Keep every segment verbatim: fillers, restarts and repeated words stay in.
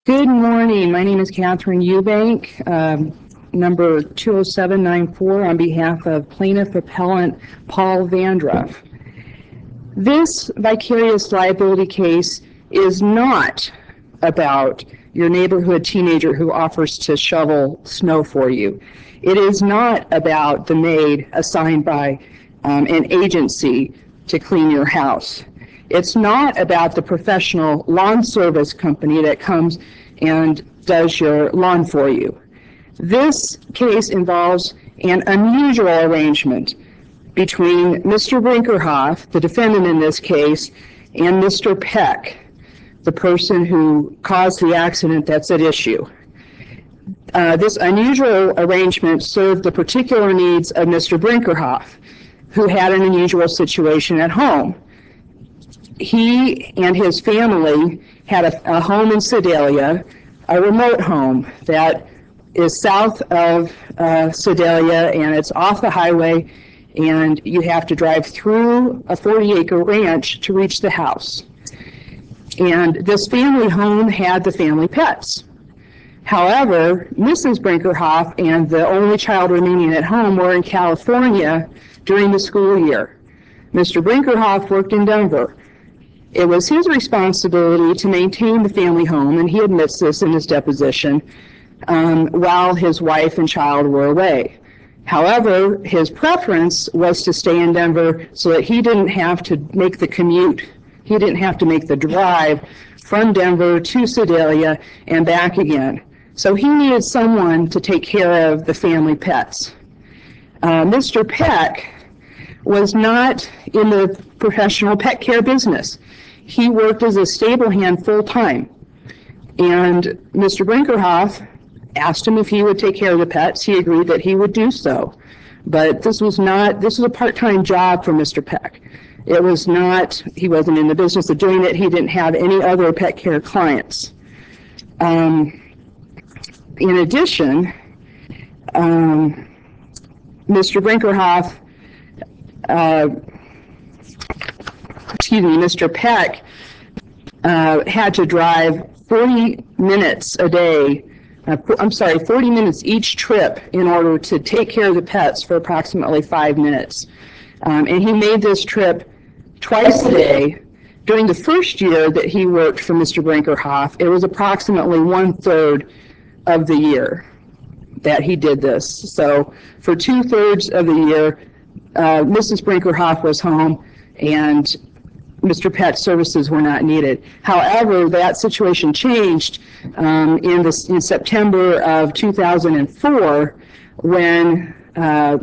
Good morning. My name is Catherine Eubank, um, number two oh seven nine four, on behalf of plaintiff appellant Paul Vandruff. This vicarious liability case is not about your neighborhood teenager who offers to shovel snow for you. It is not about the maid assigned by um, an agency to clean your house. It's not about the professional lawn service company that comes and does your lawn for you. This case involves an unusual arrangement between Mister Brinkerhoff, the defendant in this case, and Mister Peck, the person who caused the accident that's at issue. Uh, this unusual arrangement served the particular needs of Mister Brinkerhoff, who had an unusual situation at home. He and his family had a, a home in Sedalia, a remote home that is south of uh, Sedalia, and it's off the highway, and you have to drive through a forty acre ranch to reach the house. And this family home had the family pets. However, Missus Brinkerhoff and the only child remaining at home were in California during the school year. Mister Brinkerhoff worked in Denver. It was his responsibility to maintain the family home, and he admits this in his deposition, um, while his wife and child were away. However, his preference was to stay in Denver so that he didn't have to make the commute. He didn't have to make the drive from Denver to Sedalia and back again. So he needed someone to take care of the family pets. Uh, Mister Peck was not in the professional pet care business. He worked as a stable hand full-time. And Mister Brinkerhoff asked him if he would take care of the pets. He agreed that he would do so. But this was not, this was a part-time job for Mister Peck. It was not, he wasn't in the business of doing it. He didn't have any other pet care clients. Um, in addition, um, Mister Brinkerhoff, uh, excuse me, Mister Peck uh, had to drive forty minutes a day, uh, I'm sorry, forty minutes each trip in order to take care of the pets for approximately five minutes. Um, and he made this trip twice a day. During the first year that he worked for Mister Brinkerhoff, it was approximately one-third of the year that he did this. So for two-thirds of the year, uh, Missus Brinkerhoff was home, and Mister Peck's services were not needed. However, that situation changed um, in, this, in September of two thousand four when uh,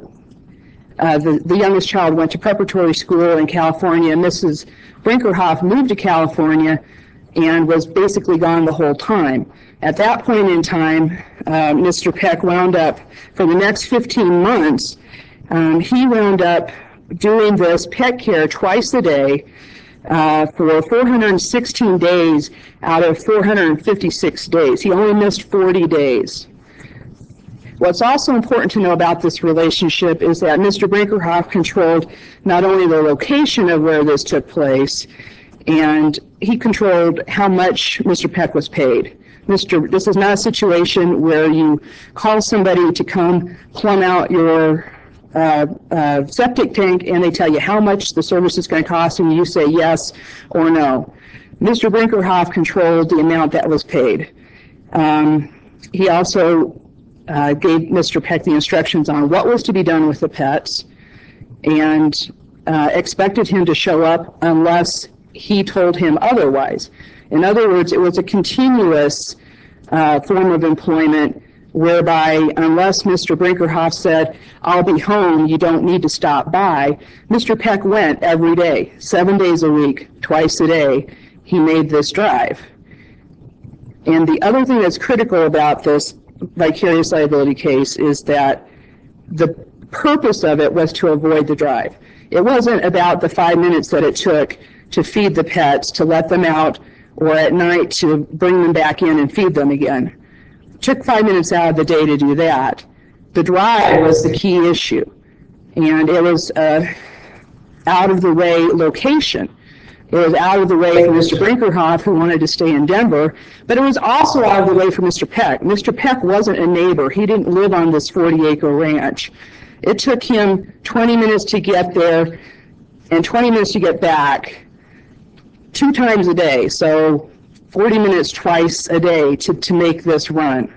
uh, the, the youngest child went to preparatory school in California. Missus Brinkerhoff moved to California and was basically gone the whole time. At that point in time, uh, Mister Peck wound up, for the next fifteen months, um, he wound up doing this pet care twice a day uh, for four hundred sixteen days out of four hundred fifty-six days. He only missed forty days. What's also important to know about this relationship is that Mister Brinkerhoff controlled not only the location of where this took place, and he controlled how much Mister Peck was paid. Mister This is not a situation where you call somebody to come plumb out your uh, uh, septic tank and they tell you how much the service is going to cost and you say yes or no. Mister Brinkerhoff controlled the amount that was paid. Um, he also uh, gave Mister Peck the instructions on what was to be done with the pets, and uh, expected him to show up unless he told him otherwise. In other words, it was a continuous uh, form of employment whereby unless Mister Brinkerhoff said, "I'll be home, you don't need to stop by," Mister Peck went every day, seven days a week, twice a day. He made this drive. And the other thing that's critical about this vicarious liability case is that the purpose of it was to avoid the drive. It wasn't about the five minutes that it took to feed the pets, to let them out, or at night to bring them back in and feed them again. It took five minutes out of the day to do that. The drive was the key issue, and it was a out-of-the-way location It was out of the way for Mister Brinkerhoff, who wanted to stay in Denver, but it was also out of the way for Mister Peck. Mister Peck wasn't a neighbor. He didn't live on this forty acre ranch. It took him twenty minutes to get there and twenty minutes to get back, two times a day, so forty minutes twice a day to, to make this run.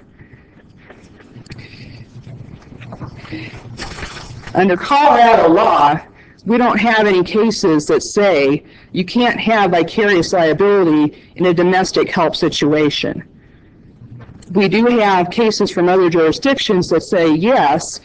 Under Colorado law, we don't have any cases that say you can't have vicarious liability in a domestic help situation. We do have cases from other jurisdictions that say, yes,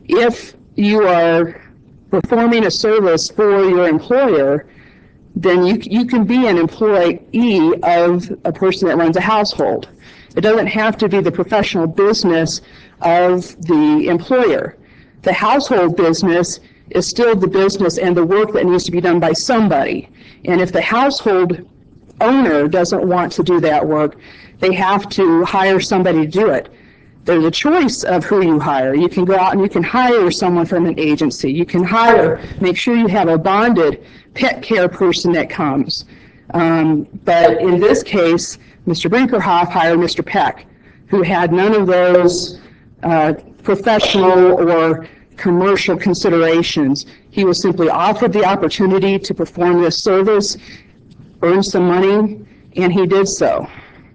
if you are performing a service for your employer, then you, you can be an employee of a person that runs a household. It doesn't have to be the professional business of the employer. The household business is still the business and the work that needs to be done by somebody. And if the household owner doesn't want to do that work, they have to hire somebody to do it. There's a choice of who you hire. You can go out and you can hire someone from an agency. You can hire, make sure you have a bonded pet care person that comes. Um, but in this case, Mister Brinkerhoff hired Mister Peck, who had none of those uh, professional or commercial considerations. He was simply offered the opportunity to perform this service, earn some money, and he did so.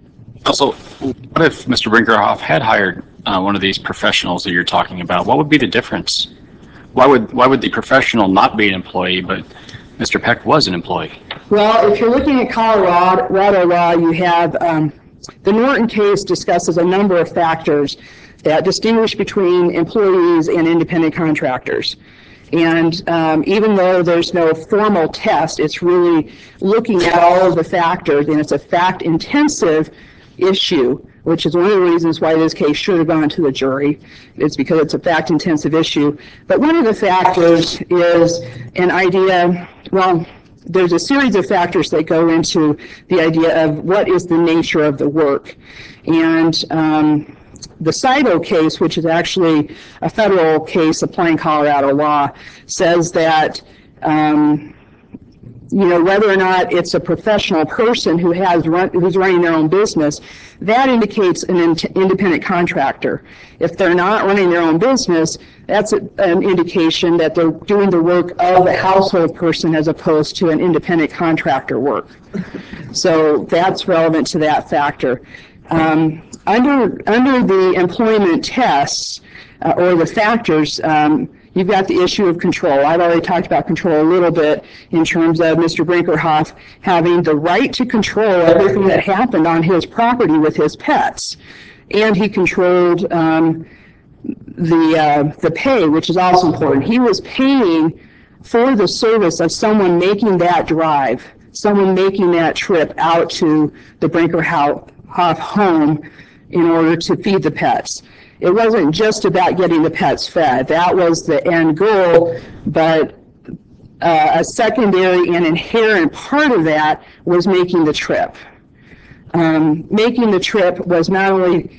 Also, what if Mister Brinkerhoff had hired uh, one of these professionals that you're talking about? What would be the difference? Why would why would the professional not be an employee, but Mister Peck was an employee? Well, if you're looking at Colorado law, you have um, the Norton case discusses a number of factors that distinguish between employees and independent contractors. And um, even though there's no formal test, it's really looking at all of the factors, and it's a fact-intensive issue, which is one of the reasons why this case should have gone to the jury. It's because it's a fact-intensive issue. But one of the factors is an idea, well, there's a series of factors that go into the idea of what is the nature of the work. And um, the Saito case, which is actually a federal case applying Colorado law, says that um, you know, whether or not it's a professional person who has run, who's running their own business, that indicates an in independent contractor. If they're not running their own business, that's a, an indication that they're doing the work of a household person as opposed to an independent contractor work. So that's relevant to that factor. Um, under, under the employment tests uh, or the factors, um, you've got the issue of control. I've already talked about control a little bit in terms of Mister Brinkerhoff having the right to control everything that happened on his property with his pets. And he controlled um, the, uh, the pay, which is also important. He was paying for the service of someone making that drive, someone making that trip out to the Brinkerhoff home in order to feed the pets. It wasn't just about getting the pets fed. That was the end goal, but uh, a secondary and inherent part of that was making the trip. Um, making the trip was not only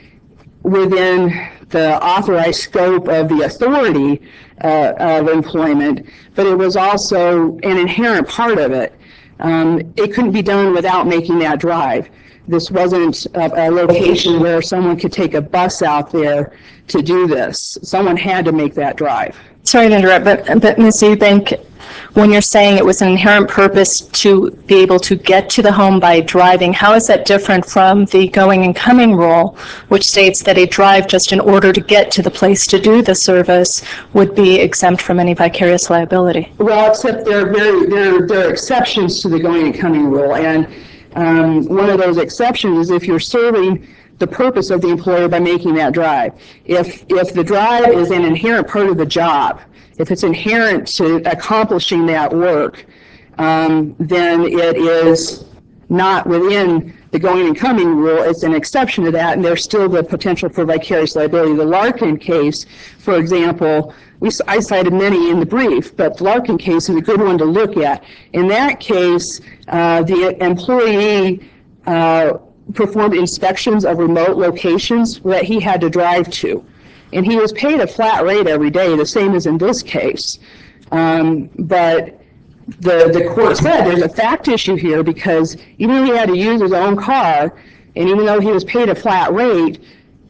within the authorized scope of the authority uh, of employment, but it was also an inherent part of it. Um, it couldn't be done without making that drive. This wasn't a, a location where someone could take a bus out there to do this. Someone had to make that drive. Sorry to interrupt, but, but Miz Eubank, when you're saying it was an inherent purpose to be able to get to the home by driving, how is that different from the going and coming rule, which states that a drive just in order to get to the place to do the service would be exempt from any vicarious liability? Well, except there are, very, there, there are exceptions to the going and coming rule. And Um, one of those exceptions is if you're serving the purpose of the employer by making that drive. If, if the drive is an inherent part of the job, if it's inherent to accomplishing that work, um, then it is not within the going and coming rule. It's an exception to that, and there's still the potential for vicarious liability. The Larkin case, for example, we, I cited many in the brief, but the Larkin case is a good one to look at. In that case, uh, the employee uh, performed inspections of remote locations that he had to drive to. And he was paid a flat rate every day, the same as in this case. Um, but the, the court said there's a fact issue here because even though he had to use his own car, and even though he was paid a flat rate,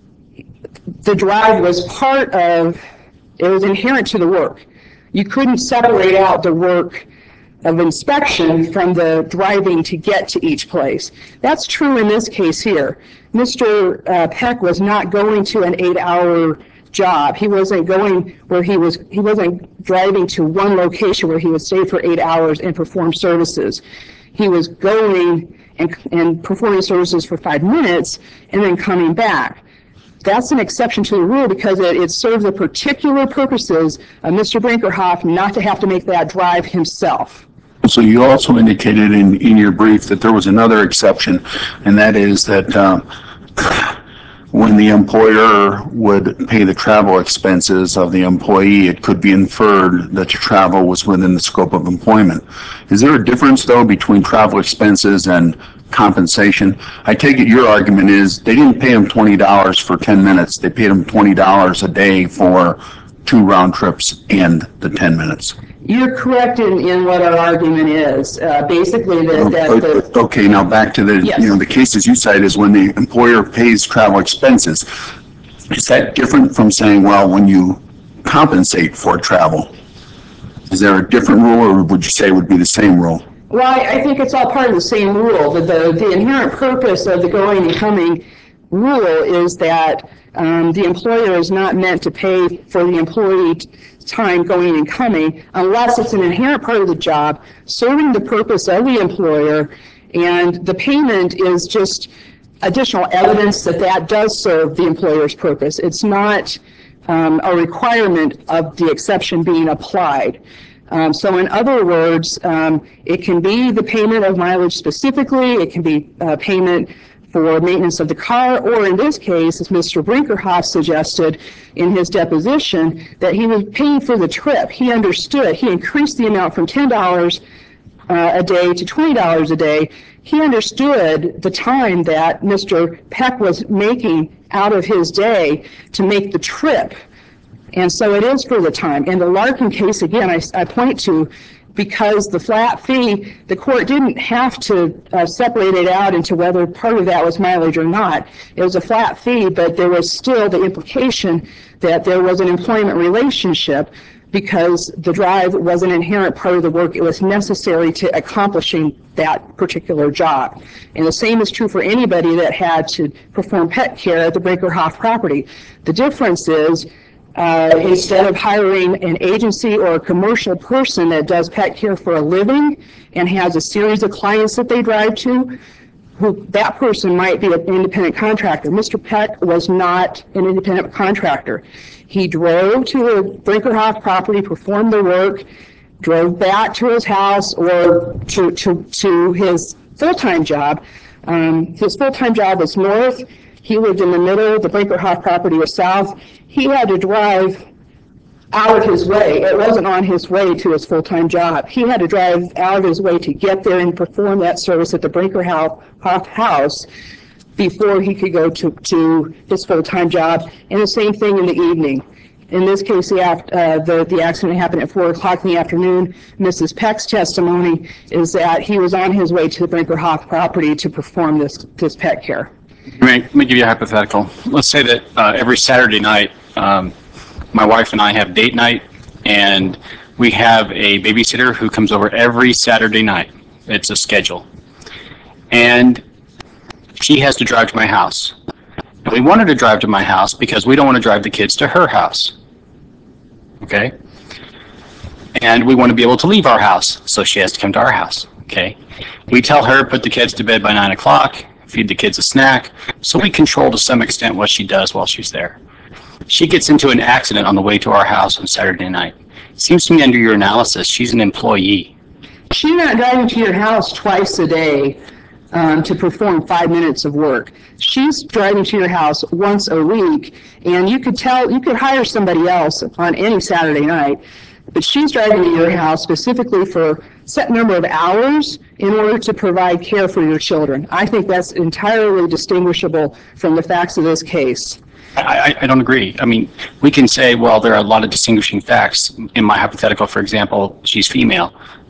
the drive was part of, it was inherent to the work. You couldn't separate out the work of inspection from the driving to get to each place. That's true in this case here. Mister uh, Peck was not going to an eight-hour job. He wasn't going where he was, he wasn't driving to one location where he would stay for eight hours and perform services. He was going and, and performing services for five minutes and then coming back. That's an exception to the rule because it, it serves the particular purposes of Mister Brinkerhoff not to have to make that drive himself. So you also indicated in, in your brief that there was another exception, and that is that uh, when the employer would pay the travel expenses of the employee, it could be inferred that your travel was within the scope of employment. Is there a difference, though, between travel expenses and compensation? I take it your argument is they didn't pay him twenty dollars for ten minutes. They paid him twenty dollars a day for two round trips and the ten minutes. You're correct in, in what our argument is. Uh, basically, that, that the, okay, now back to the, yes. you know, the cases you cite is when the employer pays travel expenses. Is that different from saying, well, when you compensate for travel? Is there a different rule, or would you say it would be the same rule? Well, I, I think it's all part of the same rule. The, the, the inherent purpose of the going and coming rule is that um, the employer is not meant to pay for the employee time going and coming unless it's an inherent part of the job serving the purpose of the employer, and the payment is just additional evidence that that does serve the employer's purpose. It's not um, a requirement of the exception being applied. Um, so in other words, um, it can be the payment of mileage specifically, it can be uh, payment for maintenance of the car, or in this case, as Mister Brinkerhoff suggested in his deposition, that he was paying for the trip. He understood. He increased the amount from ten dollars uh, a day to twenty dollars a day. He understood the time that Mister Peck was making out of his day to make the trip. And so it is for the time. In the Larkin case, again, I, I point to, because the flat fee, the court didn't have to uh, separate it out into whether part of that was mileage or not. It was a flat fee, but there was still the implication that there was an employment relationship because the drive was an inherent part of the work. It was necessary to accomplishing that particular job. And the same is true for anybody that had to perform pet care at the Brinkerhoff property. The difference is, Uh, instead of hiring an agency or a commercial person that does pet care for a living and has a series of clients that they drive to, who that person might be an independent contractor. Mister Peck was not an independent contractor. He drove to the Brinkerhoff property, performed the work, drove back to his house or to, to, to his full-time job. Um, his full-time job was north. He lived in the middle. The Brinkerhoff property was south. He had to drive out of his way. It wasn't on his way to his full-time job. He had to drive out of his way to get there and perform that service at the Brinkerhoff house before he could go to, to his full-time job. And the same thing in the evening. In this case, the, uh, the, the accident happened at four o'clock in the afternoon. Missus Peck's testimony is that he was on his way to the Brinkerhoff property to perform this, this pet care. Let me, let me give you a hypothetical. Let's say that uh, every Saturday night, um, my wife and I have date night, and we have a babysitter who comes over every Saturday night. It's a schedule. And she has to drive to my house. And we wanted to drive to my house because we don't want to drive the kids to her house. Okay? And we want to be able to leave our house, so she has to come to our house. Okay? We tell her, put the kids to bed by nine o'clock, feed the kids a snack, so we control to some extent what she does while she's there. She gets into an accident on the way to our house on Saturday night. Seems to me under your analysis, she's an employee. She's not driving to your house twice a day um, to perform five minutes of work. She's driving to your house once a week, and you could tell, you could hire somebody else on any Saturday night, but she's driving to your house specifically for a set number of hours in order to provide care for your children. I think that's entirely distinguishable from the facts of this case. I, I don't agree. I mean, we can say, well, there are a lot of distinguishing facts. In my hypothetical, for example, she's female.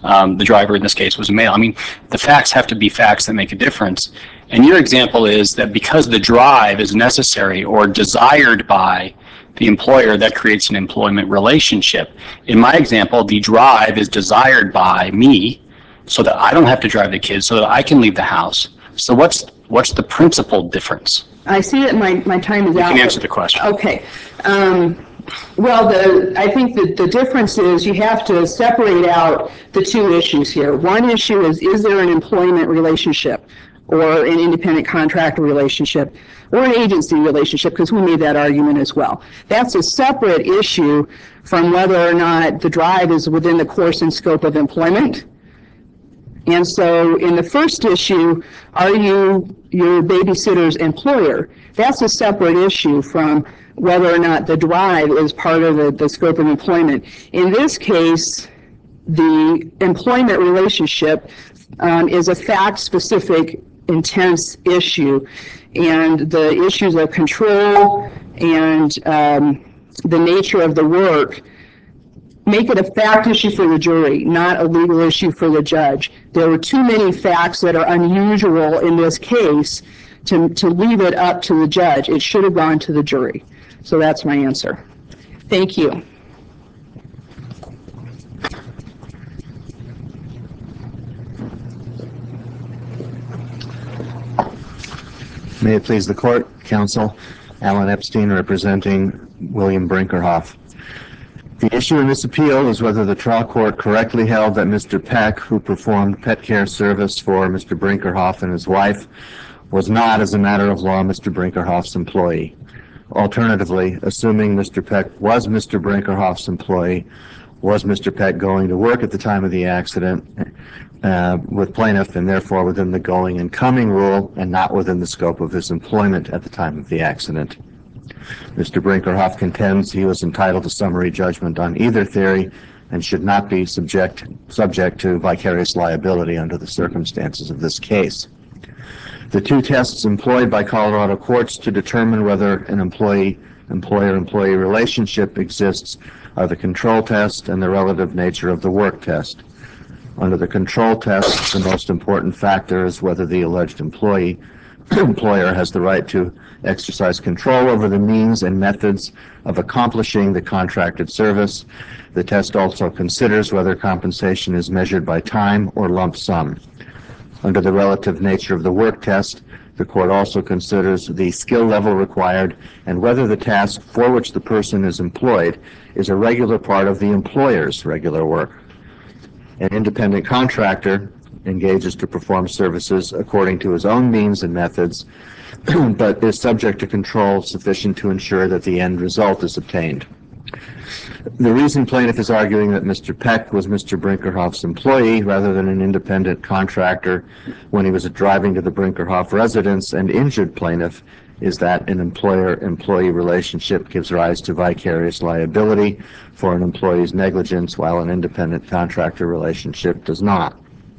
Um, the driver in this case was a male. I mean, the facts have to be facts that make a difference. And your example is that because the drive is necessary or desired by the employer, that creates an employment relationship. In my example, the drive is desired by me so that I don't have to drive the kids, so that I can leave the house. So what's what's the principal difference? I see that my, my time is You out. can answer the question. Okay. Um, well, the, I think that the difference is you have to separate out the two issues here. One issue is, is there an employment relationship or an independent contractor relationship or an agency relationship, because we made that argument as well. That's a separate issue from whether or not the drive is within the course and scope of employment. And so in the first issue, are you your babysitter's employer? That's a separate issue from whether or not the drive is part of the, the scope of employment. In this case, the employment relationship um, is a fact-specific, intense issue, and the issues of control and um, the nature of the work make it a fact issue for the jury, not a legal issue for the judge. There were too many facts that are unusual in this case to, to leave it up to the judge. It should have gone to the jury. So that's my answer. Thank you. May it please the court, counsel, Alan Epstein representing William Brinkerhoff. The issue in this appeal is whether the trial court correctly held that Mister Peck, who performed pet care service for Mister Brinkerhoff and his wife, was not, as a matter of law, Mister Brinkerhoff's employee. Alternatively, assuming Mister Peck was Mister Brinkerhoff's employee, was Mister Peck going to work at the time of the accident uh, with plaintiff and therefore within the going and coming rule and not within the scope of his employment at the time of the accident? Mister Brinkerhoff contends he was entitled to summary judgment on either theory and should not be subject subject to vicarious liability under the circumstances of this case. The two tests employed by Colorado courts to determine whether an employee employer-employee relationship exists are the control test and the relative nature of the work test. Under the control test, the most important factor is whether the alleged employee employer has the right to exercise control over the means and methods of accomplishing the contracted service. The test also considers whether compensation is measured by time or lump sum. Under the relative nature of the work test, the court also considers the skill level required and whether the task for which the person is employed is a regular part of the employer's regular work. An independent contractor engages to perform services according to his own means and methods, but is subject to control sufficient to ensure that the end result is obtained. The reason plaintiff is arguing that Mister Peck was Mister Brinkerhoff's employee rather than an independent contractor when he was driving to the Brinkerhoff residence and injured plaintiff is that an employer-employee relationship gives rise to vicarious liability for an employee's negligence while an independent contractor relationship does not.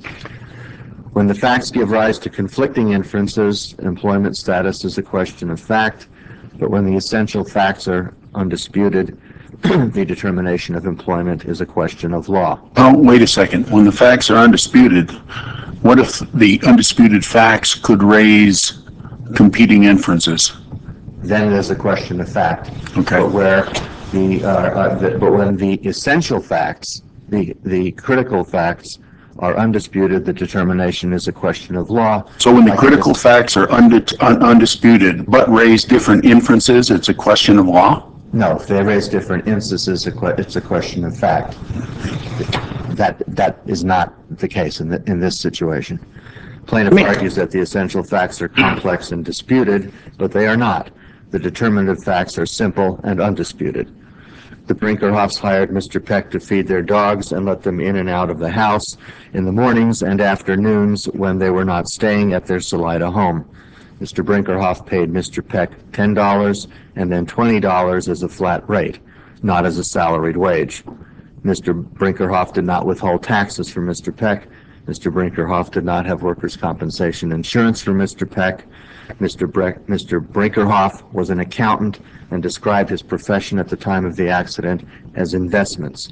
When the facts give rise to conflicting inferences, employment status is a question of fact, but when the essential facts are undisputed, the determination of employment is a question of law. Oh, wait a second. When the facts are undisputed, what if the undisputed facts could raise competing inferences? Then it is a question of fact. Okay. But where the, uh, uh, the but when the essential facts, the the critical facts, are undisputed, the determination is a question of law. So when the Like critical this, facts are undis- un- undisputed but raise different inferences, it's a question of law? no, if they raise different instances, it's a question of fact. That that is not the case in the, in this situation. Plaintiff argues that the essential facts are complex and disputed, but they are not. The determinative facts are simple and undisputed. The Brinkerhoffs hired Mister Peck to feed their dogs and let them in and out of the house in the mornings and afternoons when they were not staying at their Salida home. Mister Brinkerhoff paid Mister Peck ten dollars and then twenty dollars as a flat rate, not as a salaried wage. Mister Brinkerhoff did not withhold taxes from Mister Peck. Mister Brinkerhoff did not have workers' compensation insurance for Mister Peck. Mister Bre- Mister Brinkerhoff was an accountant and described his profession at the time of the accident as investments.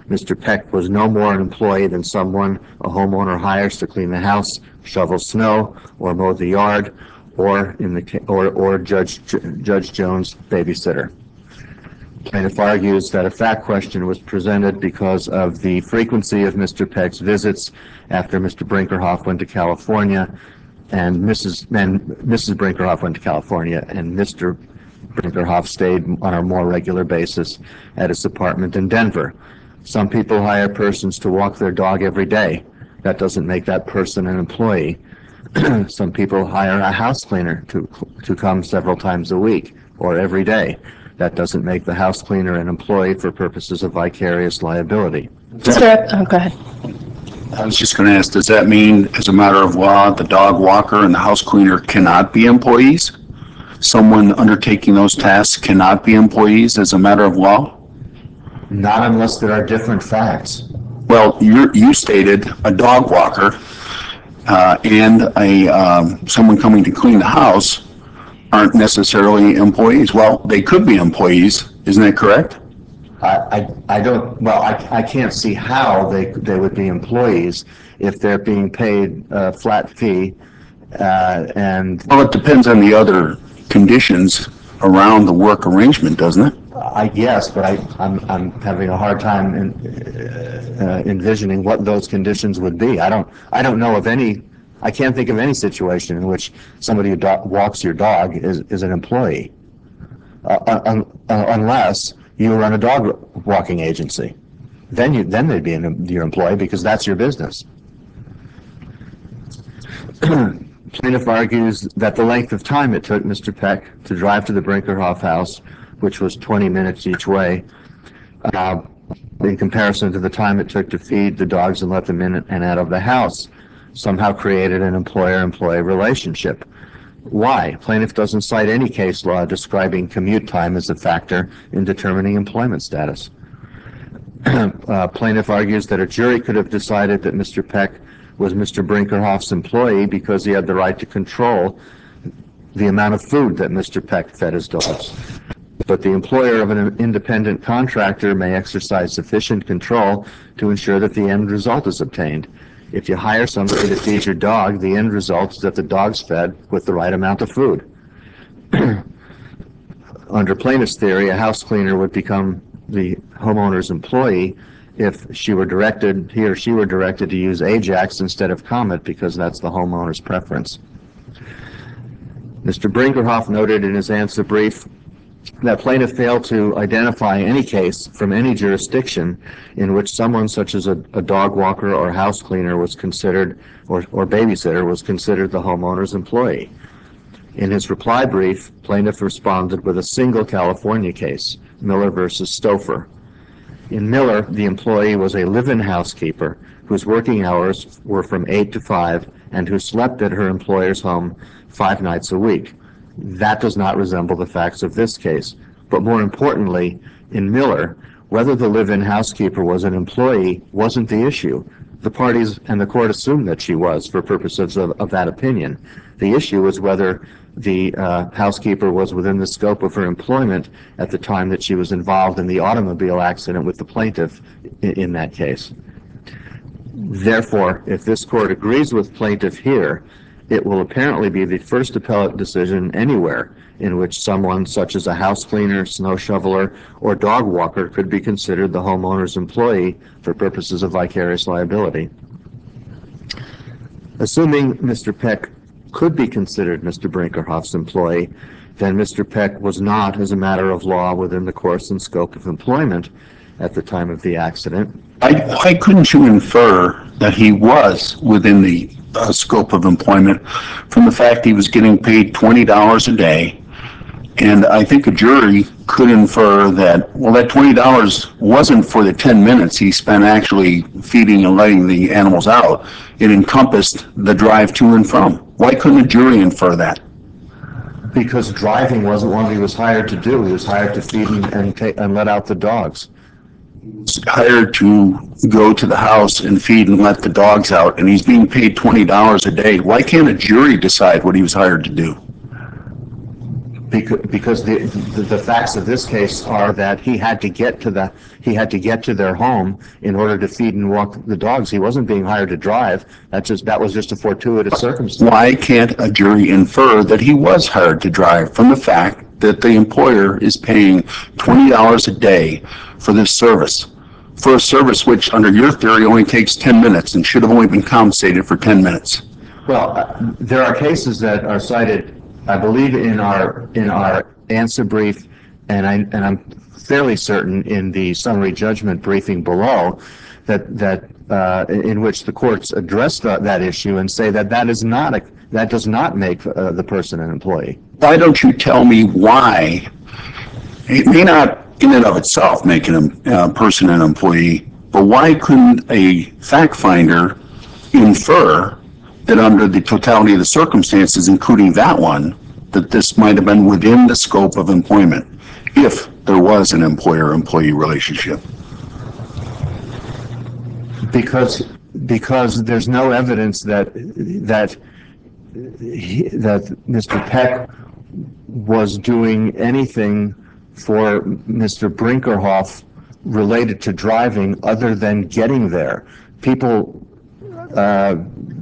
Mister Peck was no more an employee than someone a homeowner hires to clean the house, shovel snow, or mow the yard, or in the ca- or or Judge Judge Jones' babysitter. Plaintiff argues that a fact question was presented because of the frequency of Mister Peck's visits after Mister Brinkerhoff went to California, and Missus and Missus Brinkerhoff went to California, and Mister Brinkerhoff stayed on a more regular basis at his apartment in Denver. Some people hire persons to walk their dog every day. That doesn't make that person an employee. Some people hire a house cleaner to to come several times a week or every day. That doesn't make the house cleaner an employee for purposes of vicarious liability. Mister Oh, go ahead. I was just going to ask, does that mean, as a matter of law, the dog walker and the house cleaner cannot be employees? Someone undertaking those tasks cannot be employees as a matter of law? Not unless there are different facts. Well, you you stated a dog walker uh, and a um, someone coming to clean the house aren't necessarily employees. Well, they could be employees. Isn't that correct? I, I, I don't, well, I, I can't see how they, they would be employees if they're being paid a flat fee, uh, and Well, it depends on the other conditions around the work arrangement, doesn't it? I guess, but I, I'm, I'm having a hard time in, uh, envisioning what those conditions would be. I don't, I don't know of any, I can't think of any situation in which somebody who do- walks your dog is, is an employee, uh, un, uh, unless you run a dog walking agency. Then you, then they'd be an, your employee because that's your business. Plaintiff argues that the length of time it took Mister Peck to drive to the Brinkerhoff house, which was twenty minutes each way, uh, in comparison to the time it took to feed the dogs and let them in and out of the house, somehow created an employer-employee relationship. Why? Plaintiff doesn't cite any case law describing commute time as a factor in determining employment status. uh, plaintiff argues that a jury could have decided that Mister Peck was Mister Brinkerhoff's employee because he had the right to control the amount of food that Mister Peck fed his dogs. But the employer of an independent contractor may exercise sufficient control to ensure that the end result is obtained. If you hire somebody to feed your dog, the end result is that the dog's fed with the right amount of food. Under plaintiff's theory, a house cleaner would become the homeowner's employee if she were directed, he or she were directed to use Ajax instead of Comet because that's the homeowner's preference. Mister Brinkerhoff noted in his answer brief that plaintiff failed to identify any case from any jurisdiction in which someone such as a, a dog walker or house cleaner was considered, or, or babysitter was considered the homeowner's employee. In his reply brief, plaintiff responded with a single California case, Miller versus Stouffer. In Miller, the employee was a live-in housekeeper whose working hours were from eight to five and who slept at her employer's home five nights a week. That does not resemble the facts of this case. But more importantly, in Miller, whether the live-in housekeeper was an employee wasn't the issue. The parties and the court assumed that she was for purposes of, of that opinion. The issue was whether the uh, housekeeper was within the scope of her employment at the time that she was involved in the automobile accident with the plaintiff in, in that case. Therefore, if this court agrees with plaintiff here, it will apparently be the first appellate decision anywhere in which someone such as a house cleaner, snow shoveler, or dog walker could be considered the homeowner's employee for purposes of vicarious liability. Assuming Mister Peck could be considered Mister Brinkerhoff's employee, then Mister Peck was not, as a matter of law, within the course and scope of employment at the time of the accident. Why, why couldn't you infer that he was within the uh, scope of employment from the fact he was getting paid twenty dollars a day? And I think a jury could infer that, well, that twenty dollars wasn't for the ten minutes he spent actually feeding and letting the animals out. It encompassed the drive to and from. Why couldn't a jury infer that? Because driving wasn't what he was hired to do. He was hired to feed and, and, take, and let out the dogs. Hired to go to the house and feed and let the dogs out, and he's being paid twenty dollars a day. Why can't a jury decide what he was hired to do? Because, because the, the, the facts of this case are that he had to get to the, he had to get to their home in order to feed and walk the dogs. He wasn't being hired to drive. That just, that was just a fortuitous circumstance. Why can't a jury infer that he was hired to drive from the fact that the employer is paying twenty dollars a day for this service? For a service which, under your theory, only takes ten minutes and should have only been compensated for ten minutes. Well, uh, there are cases that are cited, I believe, in our in our answer brief, and I and I'm fairly certain in the summary judgment briefing below, that that uh, in which the courts address that, that issue and say that that is not a that does not make uh, the person an employee. Why don't you tell me why? It may not in and of itself make a uh, person an employee, but why couldn't a fact finder infer that under the totality of the circumstances, including that one, that this might have been within the scope of employment if there was an employer-employee relationship? Because because there's no evidence that that he, that Mister Peck was doing anything for Mister Brinkerhoff related to driving other than getting there. People uh,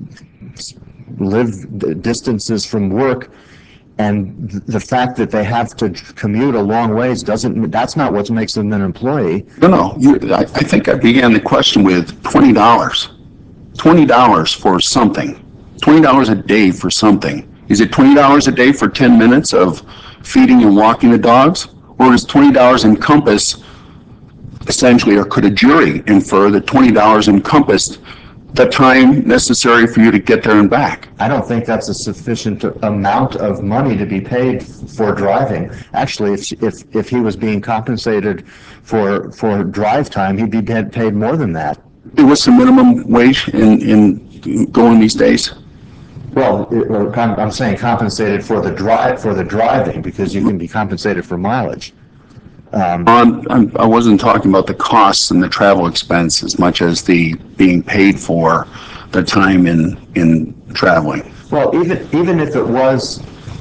live distances from work, and the fact that they have to commute a long ways doesn't, that's not what makes them an employee. No, no, you, I, I think I began the question with twenty dollars. twenty dollars for something. twenty dollars a day for something. Is it twenty dollars a day for ten minutes of feeding and walking the dogs? Or does twenty dollars encompass, essentially, or could a jury infer that twenty dollars encompassed the time necessary for you to get there and back? I don't think that's a sufficient amount of money to be paid for driving. Actually, if if if he was being compensated for for drive time, he'd be paid more than that. What's the minimum wage in in going these days? Well, it, or com- I'm saying compensated for the drive for the driving, because you can be compensated for mileage. Um, I'm, I wasn't talking about the costs and the travel expense as much as the being paid for the time in in traveling. Well, even even if it was,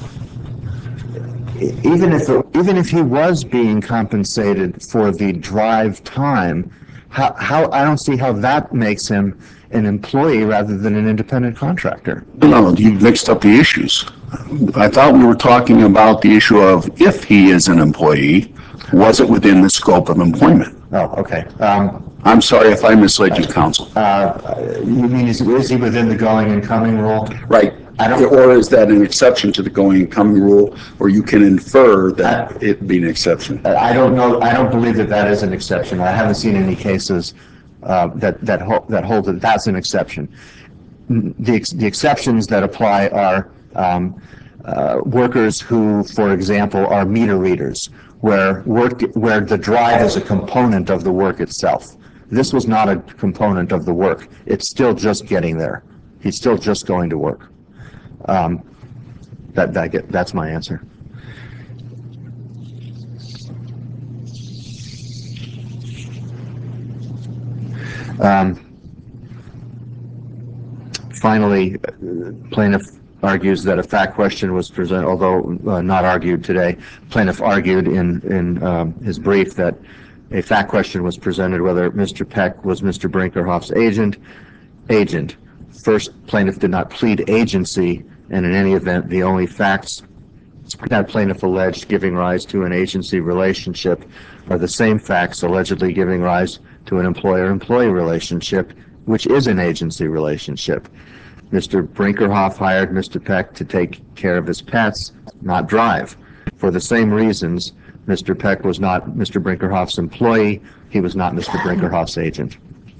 even if it, even if he was being compensated for the drive time, how how I don't see how that makes him an employee rather than an independent contractor. No, you mixed up the issues. I thought we were talking about the issue of if he is an employee, was it within the scope of employment? Oh, okay. Um, I'm sorry if I misled you, counsel. uh, you mean is, is he within the going and coming rule? Right. I don't. Or is that an exception to the going and coming rule, or you can infer that I, it be an exception? I don't know. I don't believe that that is an exception. I haven't seen any cases uh, that that hold that hold that that's an exception. The ex, the exceptions that apply are um, uh, workers who, for example, are meter readers, where work where the drive is a component of the work itself. This was not a component of the work. It's still just getting there. He's still just going to work. Um, that that get, that's my answer. Um, finally, plaintiff argues that a fact question was presented, although uh, not argued today. Plaintiff argued in in um, his brief that a fact question was presented whether Mister Peck was Mister Brinkerhoff's agent. Agent. First, plaintiff did not plead agency, and in any event, the only facts that plaintiff alleged giving rise to an agency relationship are the same facts allegedly giving rise to an employer-employee relationship, which is an agency relationship. Mister Brinkerhoff hired Mister Peck to take care of his pets, not drive. For the same reasons, Mister Peck was not Mister Brinkerhoff's employee. He was not Mister Brinkerhoff's agent.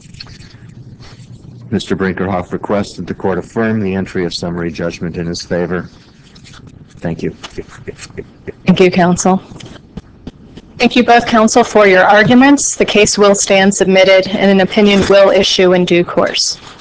Mister Brinkerhoff requests that the court affirm the entry of summary judgment in his favor. Thank you. Thank you, counsel. Thank you both, counsel, for your arguments. The case will stand submitted and an opinion will issue in due course.